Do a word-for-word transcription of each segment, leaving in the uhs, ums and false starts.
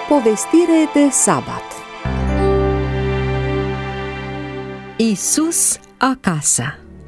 Povestire de sabat. Iisus acasă.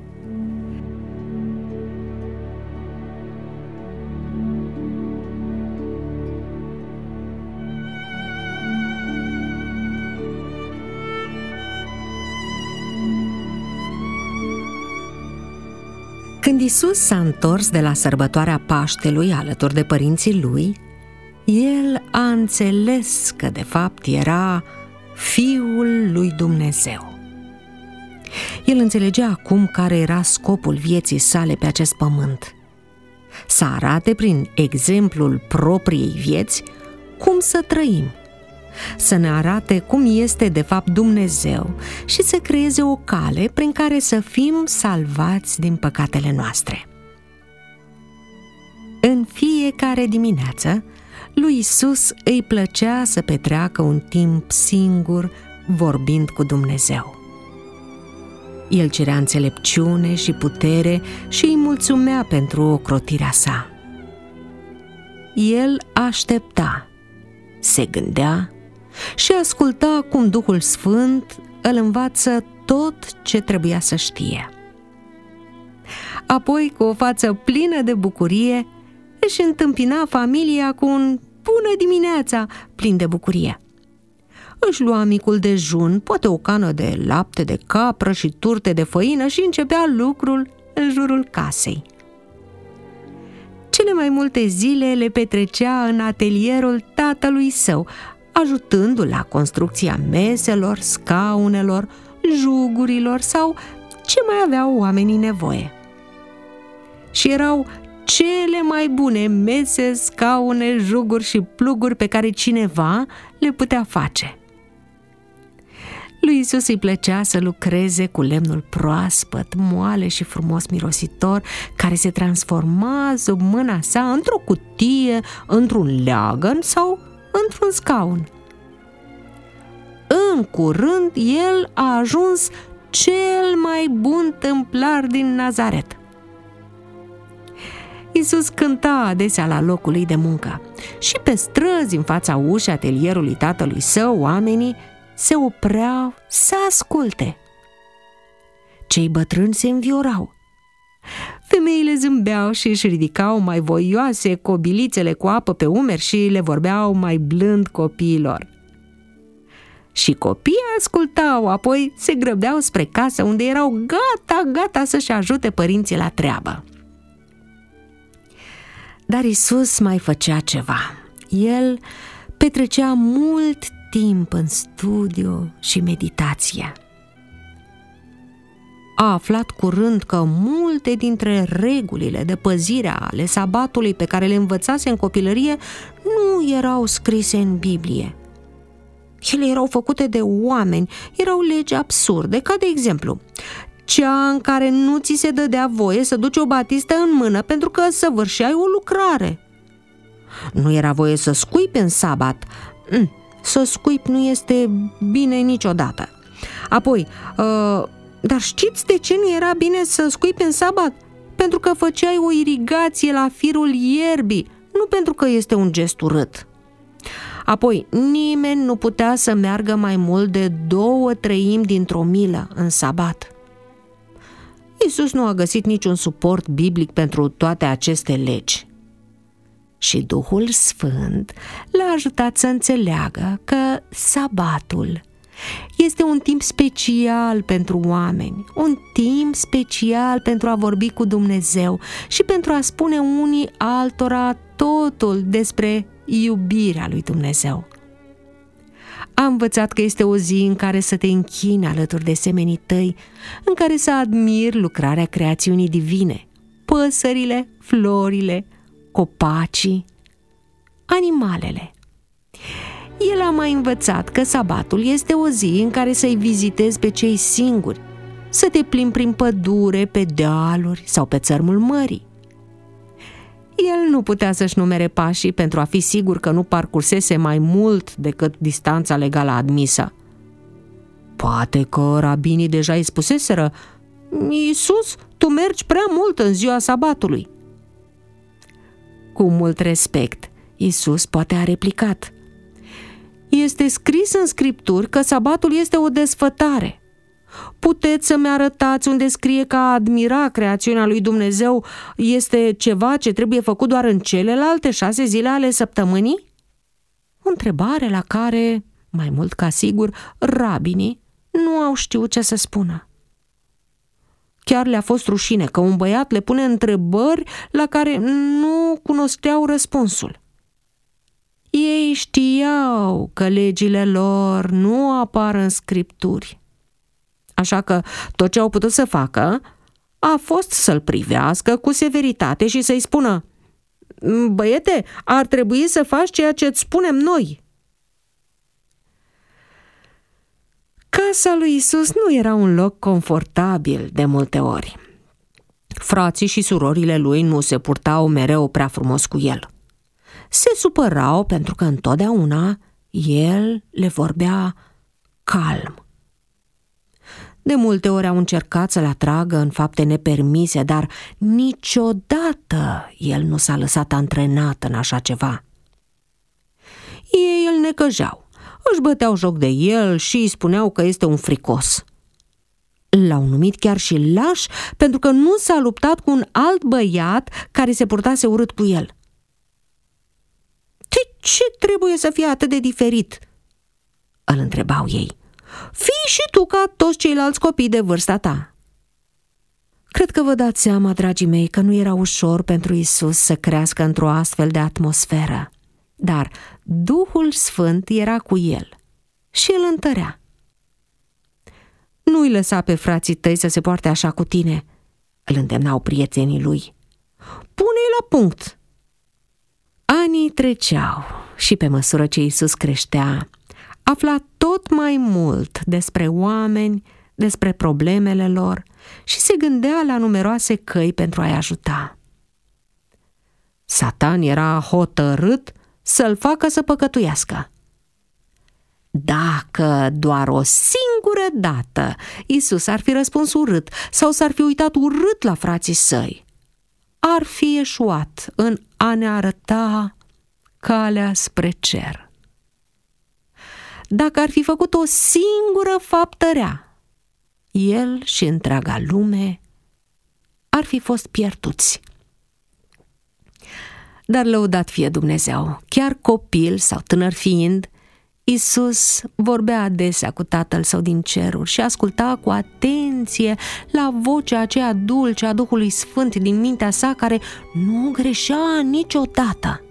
Când Iisus s-a întors de la sărbătoarea Paștelui alături de părinții lui, el a înțeles că de fapt era Fiul lui Dumnezeu. El înțelegea acum care era scopul vieții sale pe acest pământ: să arate prin exemplul propriei vieți cum să trăim, să ne arate cum este de fapt Dumnezeu și să creeze o cale prin care să fim salvați din păcatele noastre. În fiecare dimineață, lui Iisus îi plăcea să petreacă un timp singur vorbind cu Dumnezeu. El cerea înțelepciune și putere și îi mulțumea pentru ocrotirea sa. El aștepta, se gândea și asculta cum Duhul Sfânt îl învață tot ce trebuia să știe. Apoi, cu o față plină de bucurie, își întâmpina familia cu un bună dimineața plin de bucurie. Își lua micul dejun, poate o cană de lapte de capră și turte de făină și începea lucrul în jurul casei. Cele mai multe zile le petrecea în atelierul tatălui său, ajutându-l la construcția meselor, scaunelor, jugurilor sau ce mai aveau oamenii nevoie. Și erau cele mai bune mese, scaune, juguri și pluguri pe care cineva le putea face. Lui Iisus îi plăcea să lucreze cu lemnul proaspăt, moale și frumos mirositor, care se transforma sub mâna sa într-o cutie, într-un leagăn sau într-un scaun. În curând, el a ajuns cel mai bun tâmplar din Nazaret. Iisus cânta adesea la locul lui de muncă și pe străzi, în fața ușii atelierului tatălui său, oamenii se opreau să asculte. Cei bătrâni se înviorau. Femeile zâmbeau și își ridicau mai voioase cobilițele cu apă pe umeri și le vorbeau mai blând copiilor. Și copiii ascultau, apoi se grăbeau spre casă, unde erau gata, gata să-și ajute părinții la treabă. Dar Iisus mai făcea ceva. El petrecea mult timp în studiu și meditație. A aflat curând că multe dintre regulile de păzire ale sabatului pe care le învățase în copilărie nu erau scrise în Biblie. Ele erau făcute de oameni, erau legi absurde, ca de exemplu cea în care nu ți se dădea voie să duci o batistă în mână pentru că săvârșeai o lucrare. Nu era voie să scuipi în sabat. Să scuipi nu este bine niciodată. Apoi, uh, dar știți de ce nu era bine să scuipi în sabat? Pentru că făceai o irigație la firul ierbii, nu pentru că este un gest urât. Apoi, nimeni nu putea să meargă mai mult de două treimi dintr-o milă în sabat. Iisus nu a găsit niciun suport biblic pentru toate aceste legi. Și Duhul Sfânt l-a ajutat să înțeleagă că sabatul este un timp special pentru oameni, un timp special pentru a vorbi cu Dumnezeu și pentru a spune unii altora totul despre iubirea lui Dumnezeu. A învățat că este o zi în care să te închini alături de semenii tăi, în care să admiri lucrarea creațiunii divine, păsările, florile, copacii, animalele. El a mai învățat că sabatul este o zi în care să-i vizitezi pe cei singuri, să te plimbi prin pădure, pe dealuri sau pe țărmul mării. El nu putea să-și numere pașii pentru a fi sigur că nu parcursese mai mult decât distanța legală admisă. Poate că rabinii deja îi spuseseră: Iisus, tu mergi prea mult în ziua sabatului. Cu mult respect, Iisus poate a replicat: Este scris în Scripturi că sabatul este o desfătare. Puteți să-mi arătați unde scrie că a admira creațiunea lui Dumnezeu este ceva ce trebuie făcut doar în celelalte șase zile ale săptămânii? O întrebare la care, mai mult ca sigur, rabinii nu au știut ce să spună. Chiar le-a fost rușine că un băiat le pune întrebări la care nu cunoșteau răspunsul. Ei știau că legile lor nu apar în Scripturi. Așa că tot ce au putut să facă a fost să-l privească cu severitate și să-i spună: băiete, ar trebui să faci ceea ce îți spunem noi. Casa lui Isus nu era un loc confortabil de multe ori. Frații și surorile lui nu se purtau mereu prea frumos cu el. Se supărau pentru că întotdeauna el le vorbea calm. De multe ori au încercat să-l atragă în fapte nepermise, dar niciodată el nu s-a lăsat antrenat în așa ceva. Ei îl necăjeau, își băteau joc de el și îi spuneau că este un fricos. L-au numit chiar și laș pentru că nu s-a luptat cu un alt băiat care se purtase urât cu el. De ce trebuie să fie atât de diferit? Îl întrebau ei. Fii și tu ca toți ceilalți copii de vârsta ta. Cred că vă dați seama, dragii mei, că nu era ușor pentru Isus să crească într-o astfel de atmosferă, dar Duhul Sfânt era cu el și îl întărea. Nu-i lăsa pe frații tăi să se poarte așa cu tine, îl îndemnau prietenii lui. Pune-i la punct. Anii treceau și pe măsură ce Isus creștea, afla tot mai mult despre oameni, despre problemele lor și se gândea la numeroase căi pentru a-i ajuta. Satan era hotărât să-l facă să păcătuiască. Dacă doar o singură dată Isus ar fi răspuns urât sau s-ar fi uitat urât la frații săi, ar fi eșuat în a ne arăta calea spre cer. Dacă ar fi făcut o singură faptă rea, el și întreaga lume ar fi fost pierduți. Dar lăudat fie Dumnezeu, chiar copil sau tânăr fiind, Isus vorbea adesea cu Tatăl Său din ceruri și asculta cu atenție la vocea aceea dulce a Duhului Sfânt din mintea sa, care nu greșea niciodată.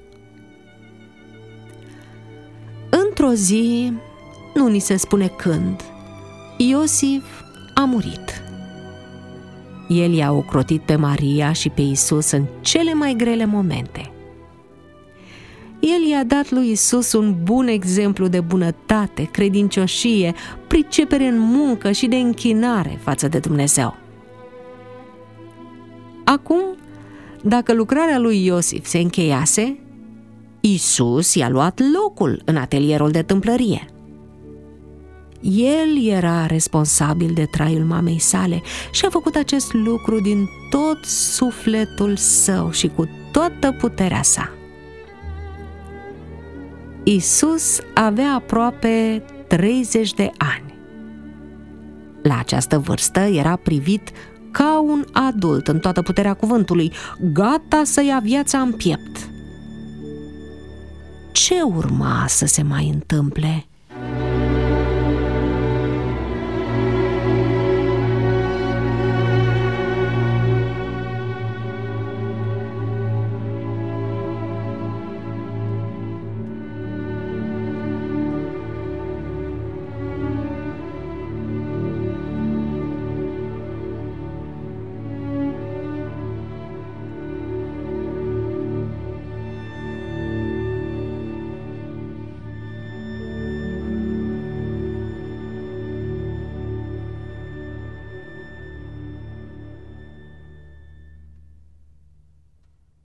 Într-o zi, nu ni se spune când, Iosif a murit. El i-a ocrotit pe Maria și pe Isus în cele mai grele momente. El i-a dat lui Isus un bun exemplu de bunătate, credincioșie, pricepere în muncă și de închinare față de Dumnezeu. Acum, dacă lucrarea lui Iosif se încheiase, Isus i-a luat locul în atelierul de tâmplărie. El era responsabil de traiul mamei sale și a făcut acest lucru din tot sufletul său și cu toată puterea sa. Isus avea aproape treizeci de ani. La această vârstă era privit ca un adult în toată puterea cuvântului, gata să ia viața în piept. Ce urma să se mai întâmple?